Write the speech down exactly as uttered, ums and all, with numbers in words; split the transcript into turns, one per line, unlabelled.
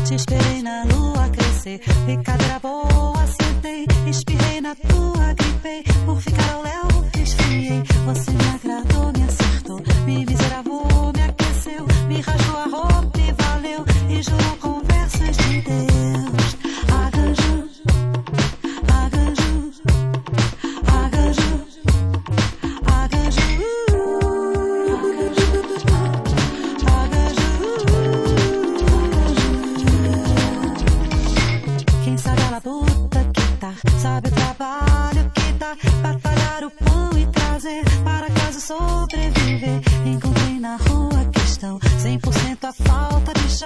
Te esperei na lua crescer, picadeira boa, acertei. Espirrei na tua, gripei, por ficar ao léu, esfriei. Você me agradou, me acertou, me miseravou, me aqueceu, me rasgou a roupa.